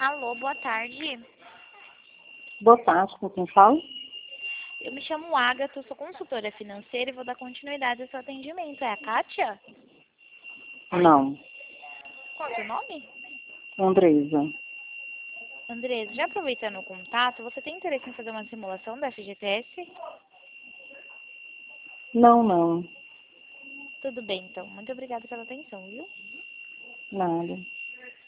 Alô, boa tarde. Boa tarde, com quem fala? Eu me chamo Agatha, eu sou consultora financeira e vou dar continuidade ao seu atendimento. É a Kátia? Não, Qual é o seu nome? Andresa. Andresa, já aproveitando o contato, você tem interesse em fazer uma simulação da FGTS? Não, Tudo bem, então. Muito obrigada pela atenção, viu? nada.